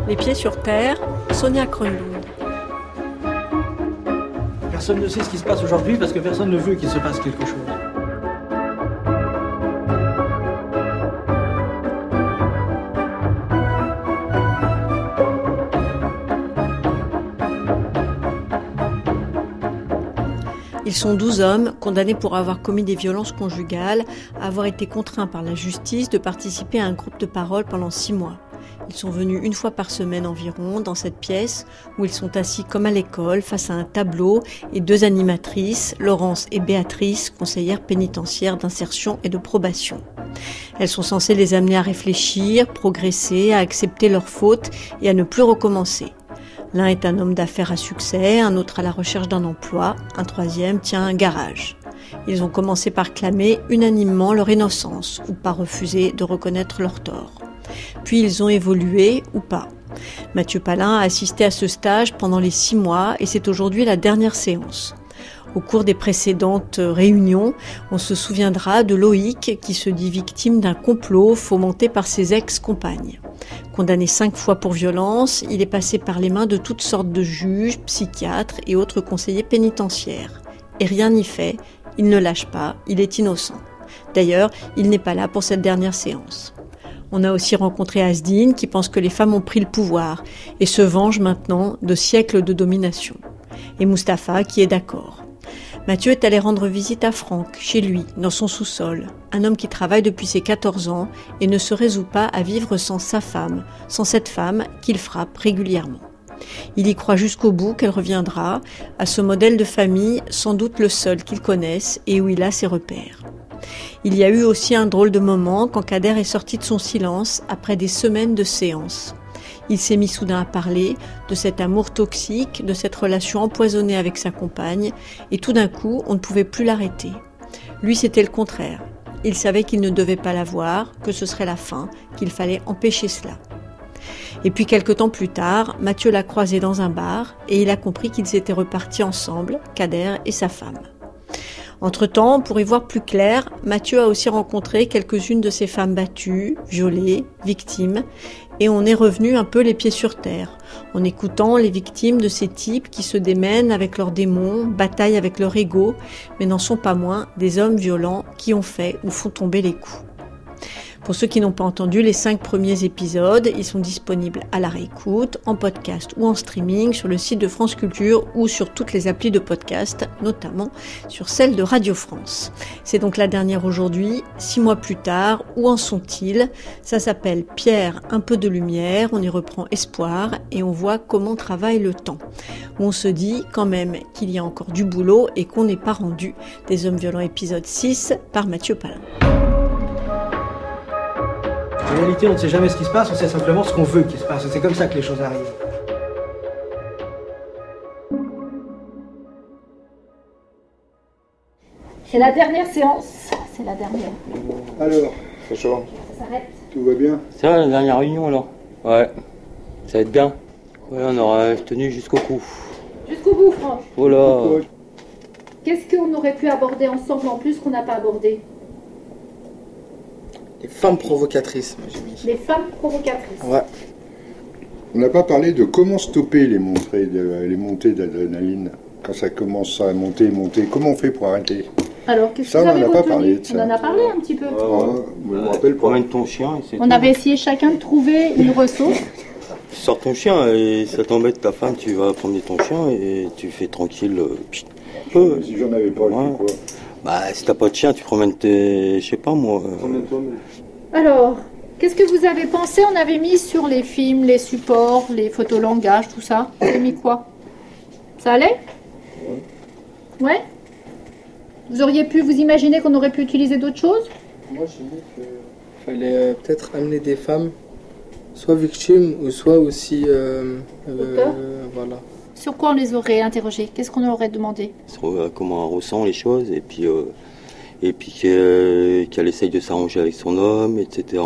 Les pieds sur terre, Sonia Kronlund. Personne ne sait ce qui se passe aujourd'hui parce que personne ne veut qu'il se passe quelque chose. Ils sont 12 hommes condamnés pour avoir commis des violences conjugales, avoir été contraints par la justice de participer à un groupe de parole pendant 6 mois. Ils sont venus 1 fois par semaine environ dans cette pièce où ils sont assis comme à l'école face à un tableau et 2 animatrices, Laurence et Béatrice, conseillères pénitentiaires d'insertion et de probation. Elles sont censées les amener à réfléchir, progresser, à accepter leurs fautes et à ne plus recommencer. L'un est un homme d'affaires à succès, un autre à la recherche d'un emploi, un troisième tient un garage. Ils ont commencé par clamer unanimement leur innocence ou par refuser de reconnaître leur tort. Puis ils ont évolué ou pas. Mathieu Palin a assisté à ce stage pendant les 6 mois et c'est aujourd'hui la dernière séance. Au cours des précédentes réunions, on se souviendra de Loïc qui se dit victime d'un complot fomenté par ses ex-compagnes. Condamné 5 fois pour violence, il est passé par les mains de toutes sortes de juges, psychiatres et autres conseillers pénitentiaires. Et rien n'y fait, il ne lâche pas, il est innocent. D'ailleurs, il n'est pas là pour cette dernière séance. On a aussi rencontré Asdine qui pense que les femmes ont pris le pouvoir et se venge maintenant de siècles de domination. Et Mustapha qui est d'accord. Mathieu est allé rendre visite à Franck, chez lui, dans son sous-sol, un homme qui travaille depuis ses 14 ans et ne se résout pas à vivre sans sa femme, sans cette femme qu'il frappe régulièrement. Il y croit jusqu'au bout qu'elle reviendra, à ce modèle de famille sans doute le seul qu'il connaisse et où il a ses repères. Il y a eu aussi un drôle de moment quand Kader est sorti de son silence après des semaines de séances. Il s'est mis soudain à parler de cet amour toxique, de cette relation empoisonnée avec sa compagne, et tout d'un coup, on ne pouvait plus l'arrêter. Lui, c'était le contraire. Il savait qu'il ne devait pas la voir, que ce serait la fin, qu'il fallait empêcher cela. Et puis, quelque temps plus tard, Mathieu l'a croisé dans un bar, et il a compris qu'ils étaient repartis ensemble, Kader et sa femme. Entre-temps, pour y voir plus clair, Mathieu a aussi rencontré quelques-unes de ces femmes battues, violées, victimes, et on est revenu un peu les pieds sur terre, en écoutant les victimes de ces types qui se démènent avec leurs démons, bataillent avec leur ego, mais n'en sont pas moins des hommes violents qui ont fait ou font tomber les coups. Pour ceux qui n'ont pas entendu les 5 premiers épisodes, ils sont disponibles à la réécoute, en podcast ou en streaming sur le site de France Culture ou sur toutes les applis de podcast, notamment sur celle de Radio France. C'est donc la dernière aujourd'hui, 6 mois plus tard, où en sont-ils ? Ça s'appelle Pierre, un peu de lumière, on y reprend espoir et on voit comment travaille le temps. Où on se dit quand même qu'il y a encore du boulot et qu'on n'est pas rendu. Des Hommes violents épisode 6 par Mathieu Palin. En réalité, on ne sait jamais ce qui se passe, on sait simplement ce qu'on veut qu'il se passe. C'est comme ça que les choses arrivent. C'est la dernière séance. C'est la dernière. Alors, c'est chaud. Ça s'arrête. Tout va bien? C'est vrai, la dernière réunion, là. Ouais, ça va être bien. Ouais, on aura tenu jusqu'au cou. Jusqu'au bout, Franck. Oh là. Qu'est-ce qu'on aurait pu aborder ensemble en plus qu'on n'a pas abordé? Les femmes provocatrices, moi j'ai mis. Les femmes provocatrices. Ouais. On n'a pas parlé de comment stopper les montées d'adrénaline. Quand ça commence à monter. Comment on fait pour arrêter? Alors, qu'est-ce que Ça, vous on avez n'en a pas retenu? parlé de ça. On en a parlé un petit peu. Je me rappelle pas. Promène ton chien et c'est On tout. avait essayé chacun de trouver une ressource. Tu sors ton chien et ça t'embête ta femme, tu vas promener ton chien et tu fais tranquille. Si j'en avais pas, je Ouais. fais quoi? Bah, si t'as pas de chien, tu promènes tes. Je sais pas moi. Alors, qu'est-ce que vous avez pensé? On avait mis sur les films, les supports, les photolangages, tout ça. Vous avez mis quoi? Ça allait? Ouais. Vous auriez pu vous imaginer qu'on aurait pu utiliser d'autres choses? Moi j'ai mis qu'il fallait peut-être amener des femmes, soit victimes ou soit aussi. Auteurs. Voilà. Sur quoi on les aurait interrogés? Qu'est-ce qu'on leur aurait demandé? Comment elle ressent les choses et puis qu'elle essaye de s'arranger avec son homme, etc.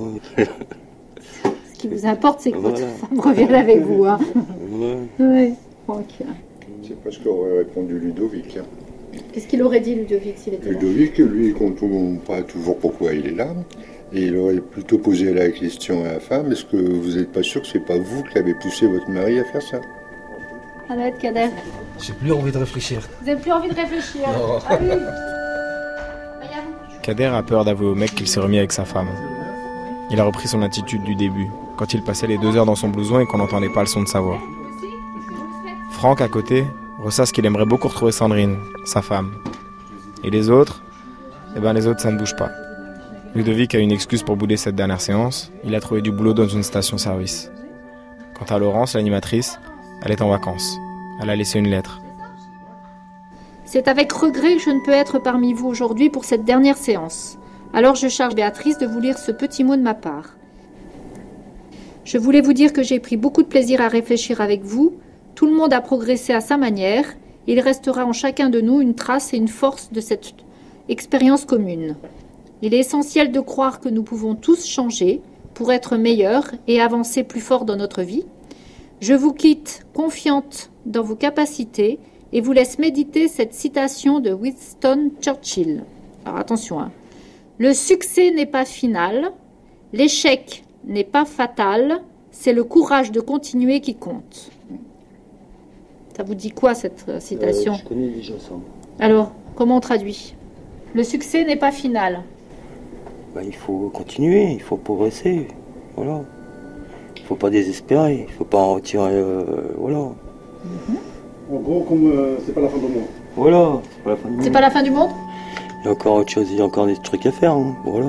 Ce qui vous importe, c'est que votre Voilà. femme revienne avec vous. Hein. Ouais. Oui. Ok. C'est pas ce qu'aurait répondu Ludovic. Qu'est-ce qu'il aurait dit, Ludovic, s'il était là? Ludovic, lui, il comprend pas toujours pourquoi il est là. Et il aurait plutôt posé la question à la femme, est-ce que vous n'êtes pas sûr que c'est pas vous qui avez poussé votre mari à faire ça? Ahmed, Kader. J'ai plus envie de réfléchir. Vous n'avez plus envie de réfléchir? Non. Ah oui. Kader a peur d'avouer au mec qu'il s'est remis avec sa femme. Il a repris son attitude du début, quand il passait les 2 heures dans son blouson et qu'on n'entendait pas le son de sa voix. Franck, à côté, ressasse qu'il aimerait beaucoup retrouver Sandrine, sa femme. Et les autres? Les autres, ça ne bouge pas. Ludovic a une excuse pour bouder cette dernière séance. Il a trouvé du boulot dans une station-service. Quant à Laurence, l'animatrice, elle est en vacances. Elle a laissé une lettre. C'est avec regret que je ne peux être parmi vous aujourd'hui pour cette dernière séance. Alors je charge Béatrice de vous lire ce petit mot de ma part. Je voulais vous dire que j'ai pris beaucoup de plaisir à réfléchir avec vous. Tout le monde a progressé à sa manière. Il restera en chacun de nous une trace et une force de cette expérience commune. Il est essentiel de croire que nous pouvons tous changer pour être meilleurs et avancer plus fort dans notre vie. Je vous quitte confiante dans vos capacités et vous laisse méditer cette citation de Winston Churchill. Alors attention, hein. Le succès n'est pas final, l'échec n'est pas fatal, c'est le courage de continuer qui compte. Ça vous dit quoi cette citation? Je connais déjà ça. Alors, comment on traduit? Le succès n'est pas final. Il faut continuer, il faut progresser. Voilà. Il ne faut pas désespérer, il ne faut pas en retirer. Voilà. En gros, comme c'est pas la fin du monde. Voilà, c'est pas la fin du monde. C'est pas la fin du monde? Il y a encore autre chose, il y a encore des trucs à faire. Hein. Voilà.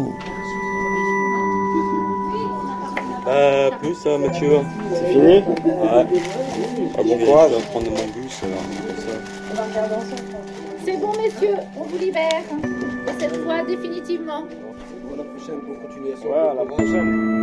Plus, Mathieu. C'est fini? Ouais. Bon courage. Je vais prendre mon bus. C'est bon, messieurs, on vous libère. Et cette fois, définitivement. À la prochaine pour continuer à Ouais, à la prochaine.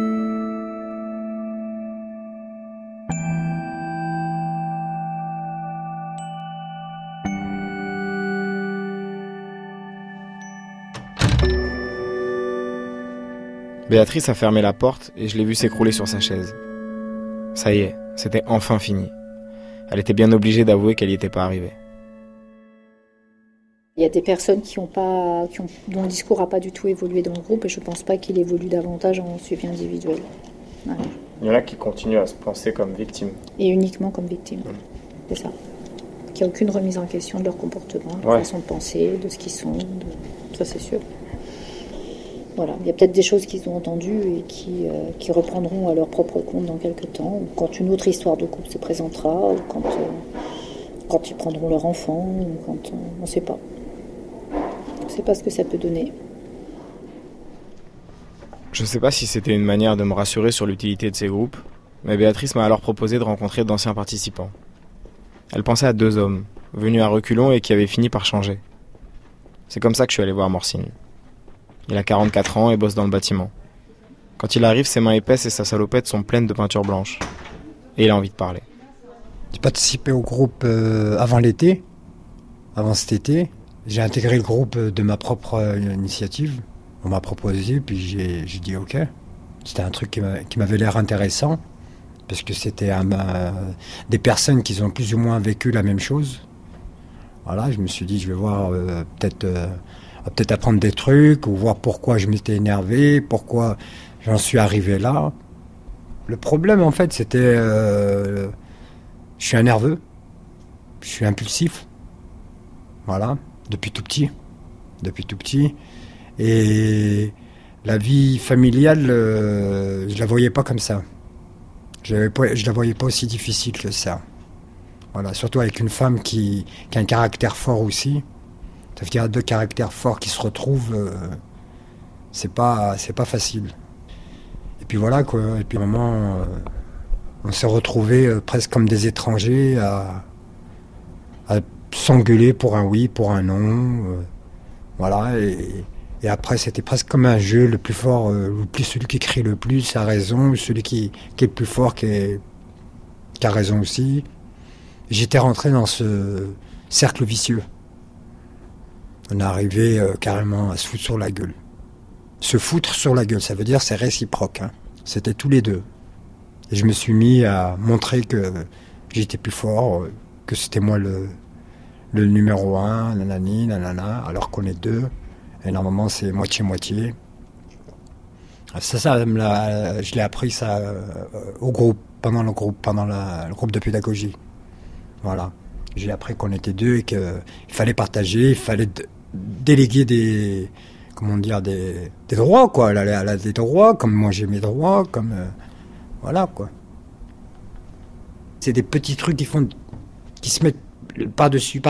Béatrice a fermé la porte et je l'ai vue s'écrouler sur sa chaise. Ça y est, c'était enfin fini. Elle était bien obligée d'avouer qu'elle n'y était pas arrivée. Il y a des personnes dont le discours n'a pas du tout évolué dans le groupe et je ne pense pas qu'il évolue davantage en suivi individuel. Voilà. Il y en a qui continuent à se penser comme victimes. Et uniquement comme victimes. C'est ça. Qu'il n'y a aucune remise en question de leur comportement, de leur façon de penser, de ce qu'ils sont. Ça, c'est sûr. Voilà. Il y a peut-être des choses qu'ils ont entendues et qui reprendront à leur propre compte dans quelques temps, ou quand une autre histoire de couple se présentera, ou quand ils prendront leur enfant, ou quand on ne sait pas. On ne sait pas ce que ça peut donner. Je ne sais pas si c'était une manière de me rassurer sur l'utilité de ces groupes, mais Béatrice m'a alors proposé de rencontrer d'anciens participants. Elle pensait à 2 hommes, venus à reculons et qui avaient fini par changer. C'est comme ça que je suis allé voir Morcine. Il a 44 ans et bosse dans le bâtiment. Quand il arrive, ses mains épaisses et sa salopette sont pleines de peinture blanche. Et il a envie de parler. J'ai participé au groupe avant l'été, avant cet été. J'ai intégré le groupe de ma propre initiative. On m'a proposé, puis j'ai dit ok. C'était un truc qui m'avait l'air intéressant, parce que c'était des personnes qui ont plus ou moins vécu la même chose. Voilà, je me suis dit, je vais voir peut-être apprendre des trucs, ou voir pourquoi je m'étais énervé, pourquoi j'en suis arrivé là. Le problème, en fait, c'était... je suis un nerveux, je suis impulsif. Voilà, depuis tout petit. Et la vie familiale, je la voyais pas comme ça. Je la voyais pas aussi difficile que ça. Voilà, surtout avec une femme qui a un caractère fort aussi. Ça veut dire 2 caractères forts qui se retrouvent, c'est pas facile. Et puis voilà quoi. Et puis à un moment, on s'est retrouvés presque comme des étrangers à s'engueuler pour un oui, pour un non. Voilà. Et après, c'était presque comme un jeu, le plus fort, celui qui crie le plus a raison, celui qui est le plus fort qui a raison aussi. J'étais rentré dans ce cercle vicieux. On est arrivé carrément à se foutre sur la gueule. Se foutre sur la gueule, ça veut dire c'est réciproque. Hein. C'était tous les deux. Et je me suis mis à montrer que j'étais plus fort, que c'était moi le numéro 1, nanani, nanana, alors qu'on est 2. Et normalement c'est moitié-moitié. C'est ça, je l'ai appris ça au groupe, pendant le groupe de pédagogie. Voilà. J'ai appris qu'on était deux et qu'il fallait partager, il fallait déléguer des droits, quoi. Elle a des droits, comme moi j'ai mes droits, comme... voilà, quoi. C'est des petits trucs qui se mettent par-dessus,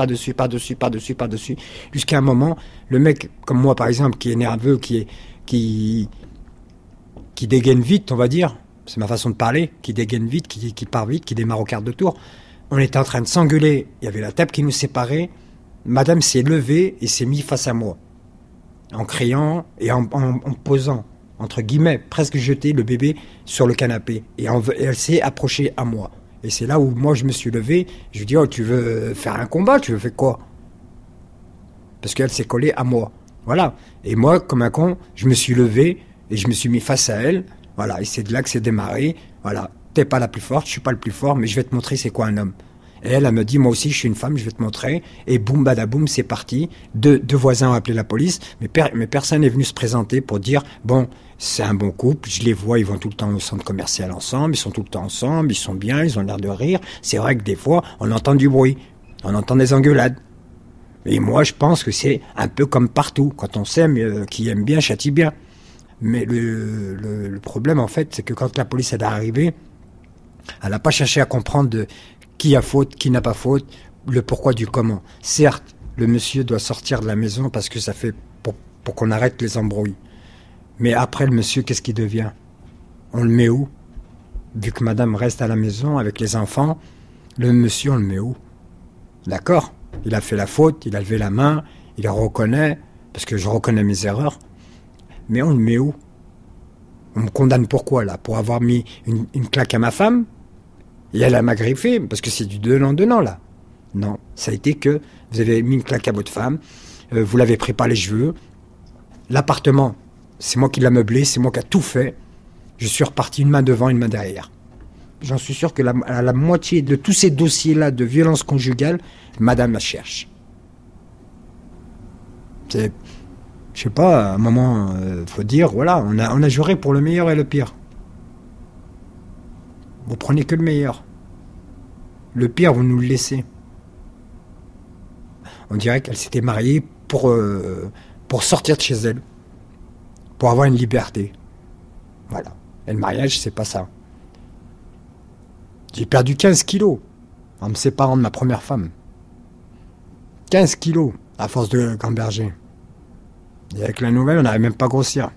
jusqu'à un moment, le mec, comme moi par exemple, qui est nerveux, qui dégaine vite, on va dire, c'est ma façon de parler, qui dégaine vite, qui part vite, qui démarre au quart de tour. On était en train de s'engueuler, il y avait la table qui nous séparait. Madame s'est levée et s'est mise face à moi, en criant et en posant, entre guillemets, presque jeté le bébé sur le canapé. Et elle s'est approchée à moi. Et c'est là où moi je me suis levé, je lui ai dit, oh, tu veux faire un combat, tu veux faire quoi? Parce qu'elle s'est collée à moi. Voilà. Et moi, comme un con, je me suis levé et je me suis mis face à elle. Voilà. Et c'est de là que c'est démarré. Voilà. T'es pas la plus forte, je suis pas le plus fort, mais je vais te montrer c'est quoi un homme. Et elle me dit, moi aussi je suis une femme, je vais te montrer. Et boum, badaboum, c'est parti. Deux voisins ont appelé la police, mais personne n'est venu se présenter pour dire, bon, c'est un bon couple, je les vois, ils vont tout le temps au centre commercial ensemble, ils sont tout le temps ensemble, ils sont bien, ils ont l'air de rire. C'est vrai que des fois, on entend du bruit, on entend des engueulades. Et moi, je pense que c'est un peu comme partout. Quand on s'aime, qui aime bien, châtie bien. Mais le problème, en fait, c'est que quand la police est arrivée, elle n'a pas cherché à comprendre qui a faute, qui n'a pas faute, le pourquoi du comment. Certes, le monsieur doit sortir de la maison parce que ça fait pour qu'on arrête les embrouilles. Mais après, le monsieur, qu'est-ce qu'il devient? On le met où? Vu que madame reste à la maison avec les enfants, le monsieur, on le met où? D'accord? Il a fait la faute, il a levé la main, il la reconnaît, parce que je reconnais mes erreurs. Mais on le met où? On me condamne pourquoi, là? Pour avoir mis une claque à ma femme? Et elle m'a griffé, parce que c'est du donnant-donnant, là. Non, ça a été que vous avez mis une claque à votre femme, vous l'avez pris par les cheveux. L'appartement, c'est moi qui l'ai meublé, c'est moi qui ai tout fait. Je suis reparti une main devant, une main derrière. J'en suis sûr que la moitié de tous ces dossiers-là de violence conjugale, madame la cherche. C'est... Je sais pas, à un moment, faut dire, voilà, on a juré pour le meilleur et le pire. Vous prenez que le meilleur. Le pire, vous nous le laissez. On dirait qu'elle s'était mariée pour sortir de chez elle. Pour avoir une liberté. Voilà. Et le mariage, c'est pas ça. J'ai perdu 15 kilos en me séparant de ma première femme. 15 kilos à force de gamberger. Et avec la nouvelle, on n'arrive même pas à grossir.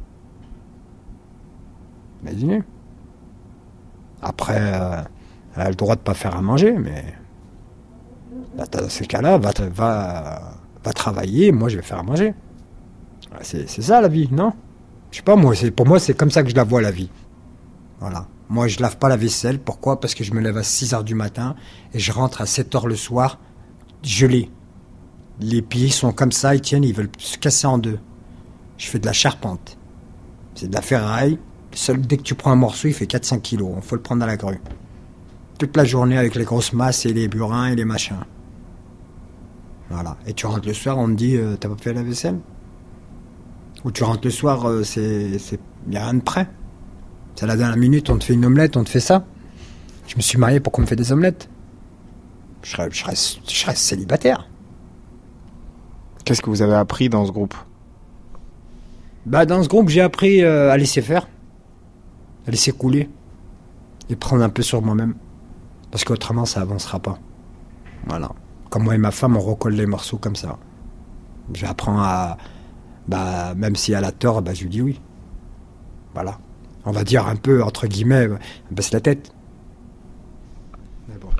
Imaginez. Après, elle a le droit de pas faire à manger, mais dans ces cas-là, va travailler, moi je vais faire à manger. C'est ça la vie, non? Je sais pas, pour moi c'est comme ça que je la vois la vie. Voilà. Moi je lave pas la vaisselle, pourquoi? Parce que je me lève à 6h du matin et je rentre à 7h le soir, gelé. Les pieds sont comme ça, ils tiennent, ils veulent se casser en deux. Je fais de la charpente. C'est de la ferraille. Dès que tu prends un morceau, il fait 400 kilos. Il faut le prendre à la grue. Toute la journée avec les grosses masses et les burins et les machins. Voilà. Et tu rentres le soir, on te dit, t'as pas fait la vaisselle? Ou tu rentres le soir, il n'y a rien de prêt. C'est à la dernière minute, on te fait une omelette, on te fait ça. Je me suis marié pour qu'on me fait des omelettes. Je reste célibataire. Qu'est-ce que vous avez appris dans ce groupe? Dans ce groupe, j'ai appris à laisser faire. À laisser couler. Et prendre un peu sur moi-même. Parce qu'autrement, ça avancera pas. Voilà. Comme moi et ma femme, on recolle les morceaux comme ça. J'apprends à... même si elle a tort, je lui dis oui. Voilà. On va dire un peu, entre guillemets, baisse la tête. Mais bon.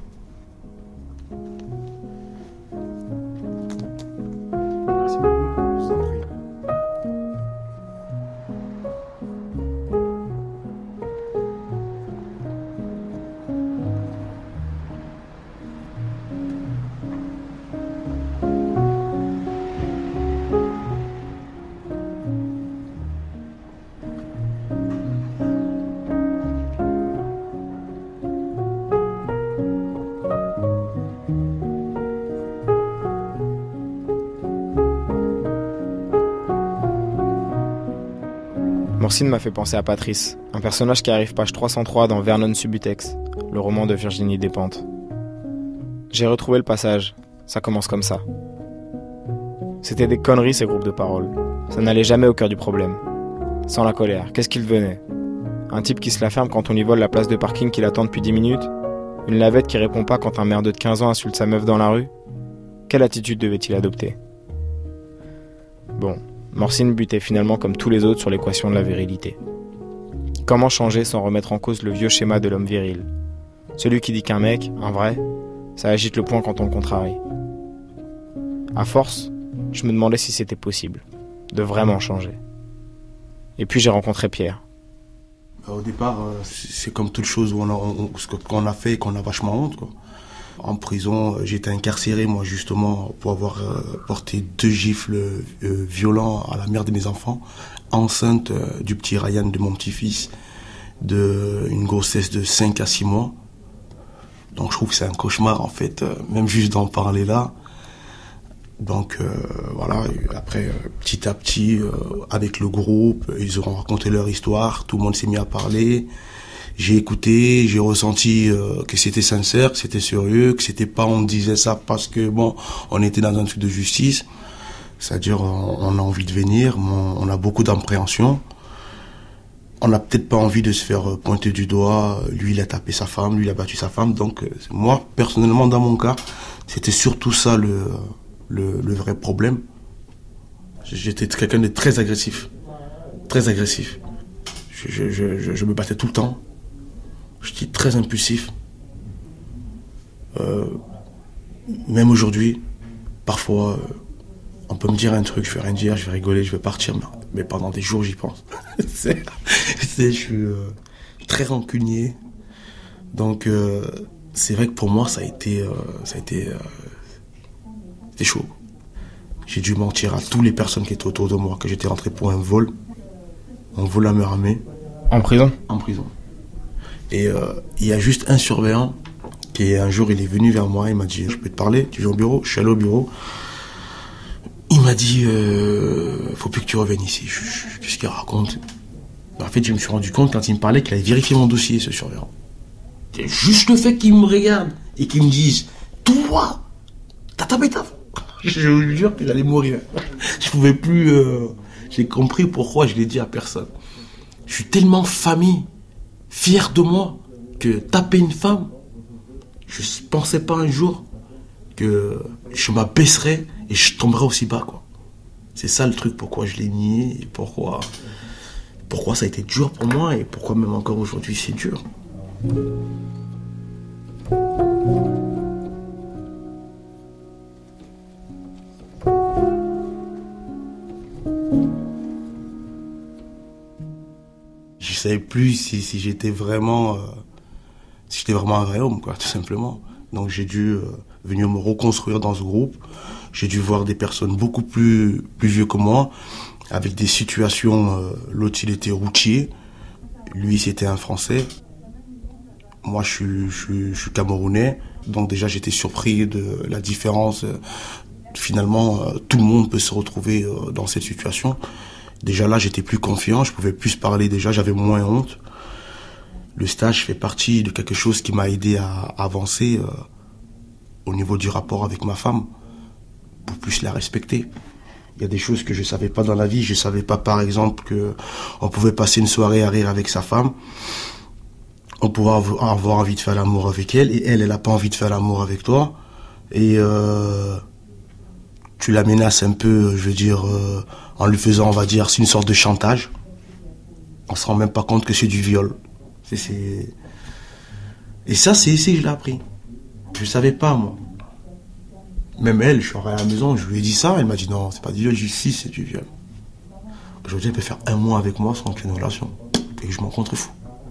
Merci beaucoup. Je vous en prie. Morsine m'a fait penser à Patrice, un personnage qui arrive page 303 dans Vernon Subutex, le roman de Virginie Despentes. J'ai retrouvé le passage, ça commence comme ça. C'était des conneries ces groupes de parole, ça n'allait jamais au cœur du problème. Sans la colère, qu'est-ce qu'il venait ? Un type qui se la ferme quand on lui vole la place de parking qu'il attend depuis 10 minutes ? Une lavette qui répond pas quand un merdeux de 15 ans insulte sa meuf dans la rue ? Quelle attitude devait-il adopter ? Bon, Morsine butait finalement comme tous les autres sur l'équation de la virilité. Comment changer sans remettre en cause le vieux schéma de l'homme viril ? Celui qui dit qu'un mec, un vrai, ça agite le poing quand on le contrarie. À force, je me demandais si c'était possible, de vraiment changer. Et puis j'ai rencontré Pierre. Au départ, c'est comme toute chose où qu'on a fait et qu'on a vachement honte, quoi. En prison, j'étais incarcéré, moi, justement, pour avoir porté 2 gifles violents à la mère de mes enfants, enceinte du petit Ryan, de mon petit-fils, d'une grossesse de 5 à 6 mois. Donc je trouve que c'est un cauchemar, en fait, même juste d'en parler là. Donc voilà, après, petit à petit, avec le groupe, ils auront raconté leur histoire, tout le monde s'est mis à parler. J'ai écouté, j'ai ressenti que c'était sincère, que c'était sérieux, que c'était pas on disait ça parce que bon, on était dans un truc de justice. C'est-à-dire on a envie de venir, on a beaucoup d'appréhension. On n'a peut-être pas envie de se faire pointer du doigt. Lui, il a tapé sa femme, lui, il a battu sa femme. Donc moi, personnellement, dans mon cas, c'était surtout ça le vrai problème. J'étais quelqu'un de très agressif. Très agressif. Je me battais tout le temps. J'étais très impulsif. Même aujourd'hui, parfois, on peut me dire un truc, je vais rien dire, je vais rigoler, je vais partir, mais pendant des jours, j'y pense. Je suis très rancunier. Donc, c'est vrai que pour moi, ça a été c'était chaud. J'ai dû mentir à toutes les personnes qui étaient autour de moi, que j'étais rentré pour un vol à main armée. En prison ? En prison. Et il y a juste un surveillant qui, un jour, il est venu vers moi, il m'a dit « Je peux te parler ?» Tu viens au bureau ? Je suis allé au bureau. Il m'a dit « Faut plus que tu reviennes ici. » Qu'est-ce qu'il raconte ? En fait, je me suis rendu compte, quand il me parlait, qu'il avait vérifié mon dossier, ce surveillant. C'est juste le fait qu'il me regarde et qu'il me dise « Toi, t'as tapé ta femme ?» Je vous jure que j'allais mourir. Je pouvais plus... J'ai compris pourquoi je l'ai dit à personne. Je suis tellement famille, fier de moi, que taper une femme, je ne pensais pas un jour que je m'abaisserais et je tomberais aussi bas, quoi. C'est ça le truc, pourquoi je l'ai nié, et pourquoi ça a été dur pour moi, et pourquoi même encore aujourd'hui c'est dur. Je savais plus si j'étais vraiment un vrai homme, quoi, tout simplement. Donc j'ai dû venir me reconstruire dans ce groupe. J'ai dû voir des personnes beaucoup plus vieux que moi, avec des situations. L'autre, il était routier. Lui, c'était un Français. Moi, je suis Camerounais. Donc déjà, j'étais surpris de la différence. Finalement, tout le monde peut se retrouver dans cette situation. Déjà là, j'étais plus confiant, je pouvais plus parler déjà, j'avais moins honte. Le stage fait partie de quelque chose qui m'a aidé à avancer au niveau du rapport avec ma femme, pour plus la respecter. Il y a des choses que je ne savais pas dans la vie. Je ne savais pas, par exemple, qu'on pouvait passer une soirée à rire avec sa femme. On pouvait avoir envie de faire l'amour avec elle, et elle n'a pas envie de faire l'amour avec toi. Et tu la menaces un peu, je veux dire, en lui faisant, on va dire, c'est une sorte de chantage. On ne se rend même pas compte que c'est du viol. Et ça, c'est ici que je l'ai appris. Je ne savais pas, moi. Même elle, je suis arrivé à la maison, je lui ai dit ça, elle m'a dit non, c'est pas du viol, j'ai dit si, c'est du viol. Aujourd'hui, elle peut faire 1 mois avec moi sans aucune relation. Et je m'en contrefous.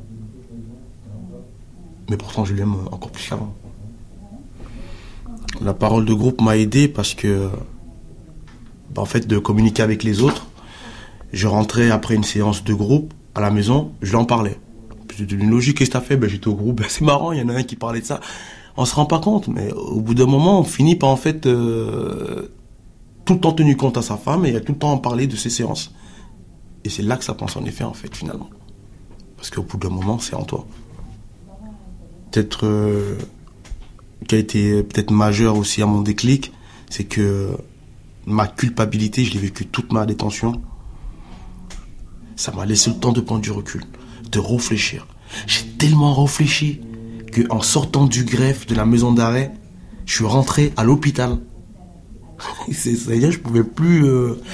Mais pourtant, je l'aime encore plus qu'avant. La parole de groupe m'a aidé parce que, en fait, de communiquer avec les autres, je rentrais après une séance de groupe à la maison, je lui en parlais. C'était une logique, qu'est-ce que t'as fait ? J'étais au groupe, c'est marrant, il y en a un qui parlait de ça. On se rend pas compte, mais au bout d'un moment, on finit par en fait tout le temps tenu compte à sa femme et tout le temps en parler de ses séances. Et c'est là que ça prend son effet, en fait, finalement. Parce qu'au bout d'un moment, c'est en toi. Peut-être qui a été peut-être majeur aussi à mon déclic, c'est que ma culpabilité, je l'ai vécue toute ma détention. Ça m'a laissé le temps de prendre du recul, de réfléchir. J'ai tellement réfléchi qu'en sortant du greffe de la maison d'arrêt, je suis rentré à l'hôpital. C'est-à-dire je pouvais plus...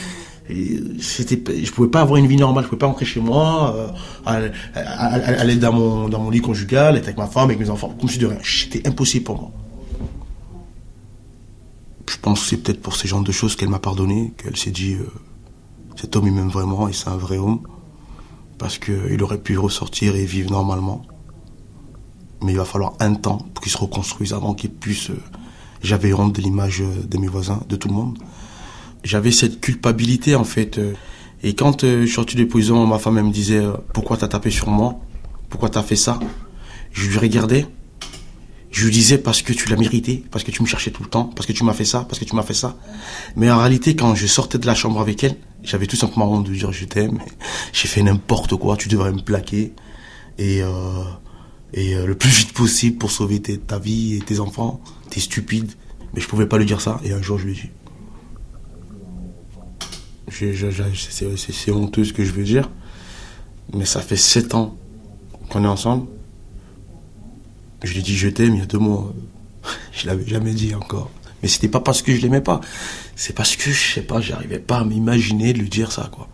je pouvais pas avoir une vie normale, je pouvais pas rentrer chez moi, aller dans mon lit conjugal, être avec ma femme, avec mes enfants, comme si de rien. C'était impossible pour moi. Je pense que c'est peut-être pour ces genres de choses qu'elle m'a pardonné, qu'elle s'est dit cet homme il m'aime vraiment et c'est un vrai homme, parce qu'il aurait pu ressortir et vivre normalement. Mais il va falloir un temps pour qu'il se reconstruise avant qu'il puisse... J'avais honte de l'image de mes voisins, de tout le monde. J'avais cette culpabilité en fait. Et quand je suis sorti de prison, ma femme elle me disait pourquoi t'as tapé sur moi? Pourquoi t'as fait ça? Je lui regardais. Je lui disais parce que tu l'as mérité, parce que tu me cherchais tout le temps, parce que tu m'as fait ça, parce que tu m'as fait ça. Mais en réalité, quand je sortais de la chambre avec elle, j'avais tout simplement honte de dire je t'aime. J'ai fait n'importe quoi, tu devrais me plaquer. Et le plus vite possible pour sauver ta vie et tes enfants. T'es stupide. Mais je pouvais pas lui dire ça. Et un jour, je lui ai dit. C'est honteux ce que je veux dire. Mais ça fait 7 ans qu'on est ensemble. Je lui ai dit je t'aime il y a 2 mois. Je l'avais jamais dit encore. Mais c'était pas parce que je l'aimais pas. C'est parce que, je sais pas, j'arrivais pas à m'imaginer de lui dire ça, quoi.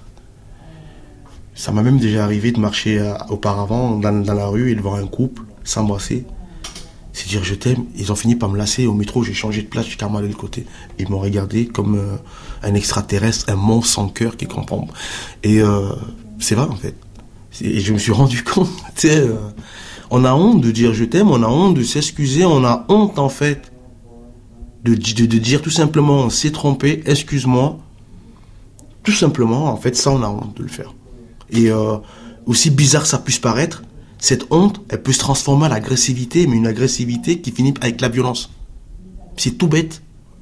Ça m'a même déjà arrivé de marcher auparavant dans la rue et de voir un couple s'embrasser. C'est dire je t'aime. Ils ont fini par me lasser au métro. J'ai changé de place, je suis carrément allé de côté. Ils m'ont regardé comme un extraterrestre, un monstre sans cœur qui comprend. Et c'est vrai en fait. Et je me suis rendu compte, tu sais, on a honte de dire je t'aime, on a honte de s'excuser, on a honte en fait de dire tout simplement on s'est trompé, excuse-moi. Tout simplement, en fait, ça on a honte de le faire. Et aussi bizarre que ça puisse paraître, cette honte, elle peut se transformer en agressivité, mais une agressivité qui finit avec la violence. C'est tout bête.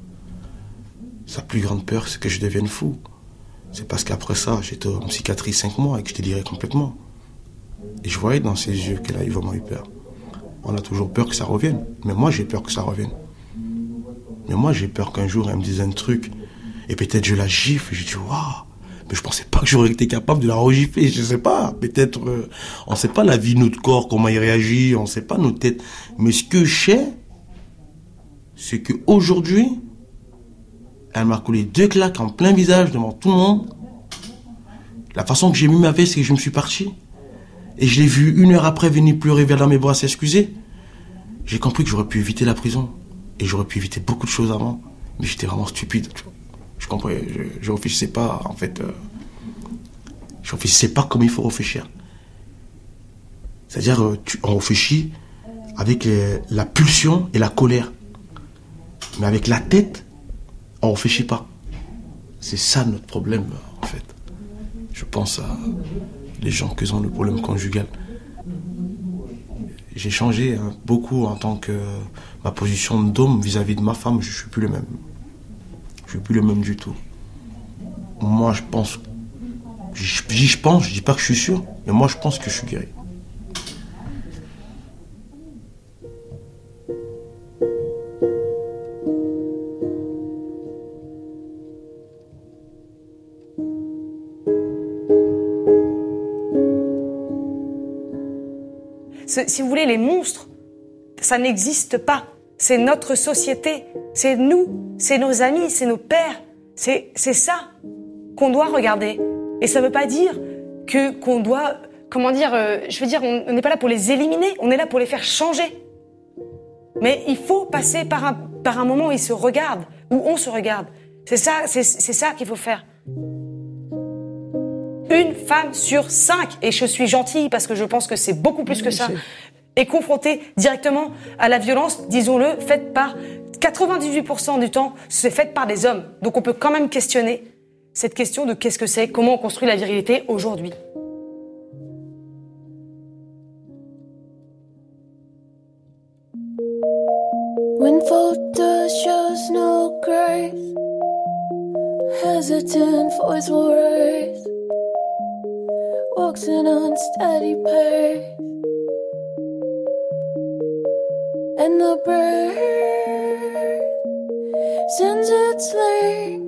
Sa plus grande peur, c'est que je devienne fou. C'est parce qu'après ça, j'étais en psychiatrie 5 mois et que je délirais complètement. Et je voyais dans ses yeux qu'elle a vraiment eu peur. On a toujours peur que ça revienne. Mais moi, j'ai peur que ça revienne. Mais moi, j'ai peur qu'un jour, elle me dise un truc. Et peut-être je la gifle et je dis, waouh. Mais je pensais pas que j'aurais été capable de la regifler. Je sais pas. Peut-être, on sait pas la vie de notre corps, comment il réagit. On sait pas notre tête. Mais ce que je sais, c'est qu'aujourd'hui, elle m'a collé 2 claques en plein visage devant tout le monde. La façon que j'ai mis ma veste, c'est que je me suis parti. Et je l'ai vu 1 heure après venir pleurer vers dans mes bras, s'excuser. J'ai compris que j'aurais pu éviter la prison. Et j'aurais pu éviter beaucoup de choses avant. Mais j'étais vraiment stupide. Je comprenais, je réfléchissais pas, en fait. Je réfléchissais pas comme il faut réfléchir. C'est-à-dire, on réfléchit avec la pulsion et la colère. Mais avec la tête, on réfléchit pas. C'est ça notre problème, en fait. Je pense à les gens qui ont le problème conjugal. J'ai changé beaucoup en tant que ma position d'homme vis-à-vis de ma femme. Je suis plus le même. Je suis plus le même du tout. Moi, je pense. Je dis pas que je suis sûr, mais moi, je pense que je suis guéri. Si vous voulez, les monstres, ça n'existe pas. C'est notre société, c'est nous, c'est nos amis, c'est nos pères. C'est ça qu'on doit regarder. Et ça ne veut pas dire qu'on doit, je veux dire, on n'est pas là pour les éliminer, on est là pour les faire changer. Mais il faut passer par un moment où ils se regardent, où on se regarde. C'est ça qu'il faut faire. 1 femme sur 5, et je suis gentille parce que je pense que c'est beaucoup plus que ça, est confrontée directement à la violence, disons-le, faite par 98% du temps, c'est faite par des hommes. Donc on peut quand même questionner cette question de qu'est-ce que c'est, comment on construit la virilité aujourd'hui. When photos shows no grace, hesitant voice will raise. walks an unsteady pace, and the bird sends its link.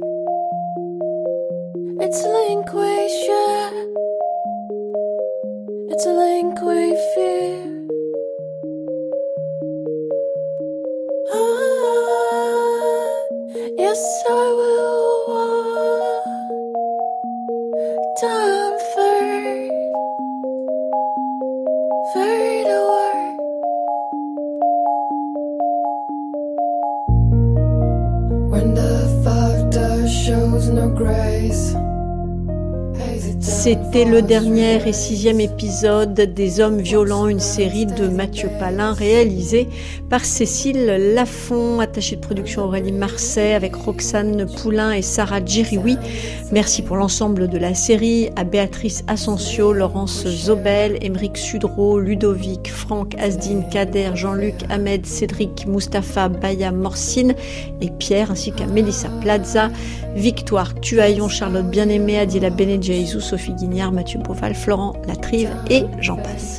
It's a link we share, it's a link we fear. Yes, I will walk time fade away. When the factor shows no grace. C'était le dernier et 6e épisode des Hommes violents, une série de Mathieu Palin réalisée par Cécile Lafont, attachée de production Aurélie Marseille avec Roxane Poulain et Sarah Djirioui. Merci pour l'ensemble de la série à Béatrice Asensio, Laurence Zobel, Émeric Sudreau, Ludovic, Franck Asdine, Kader, Jean-Luc, Ahmed, Cédric, Mustapha, Baya Morcine et Pierre, ainsi qu'à Mélissa Plaza, Victoire Tuaillon, Charlotte Bien-Aimée, Adila Benedjaïzou, Sophie Guignard, Mathieu Beauval, Florent Latrive et j'en passe.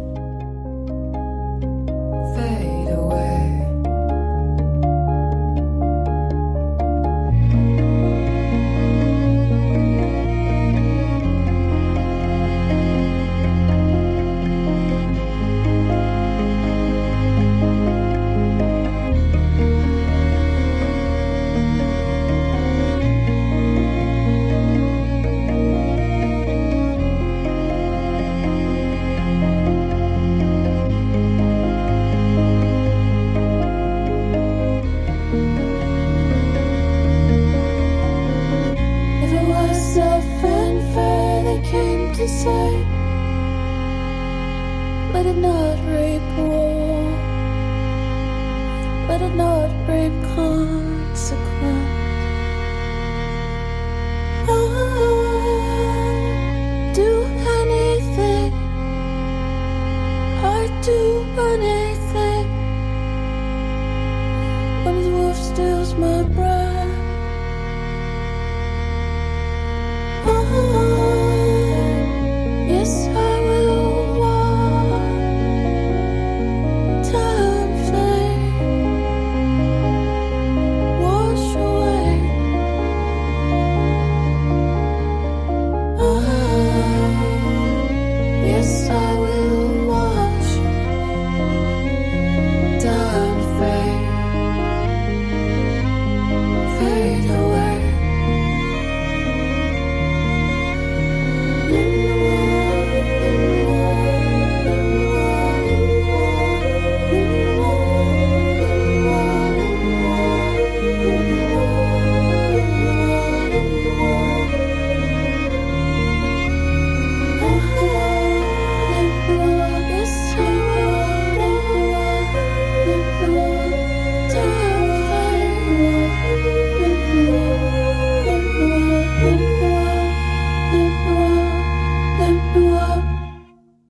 Let it not rape war, let it not rape consequence.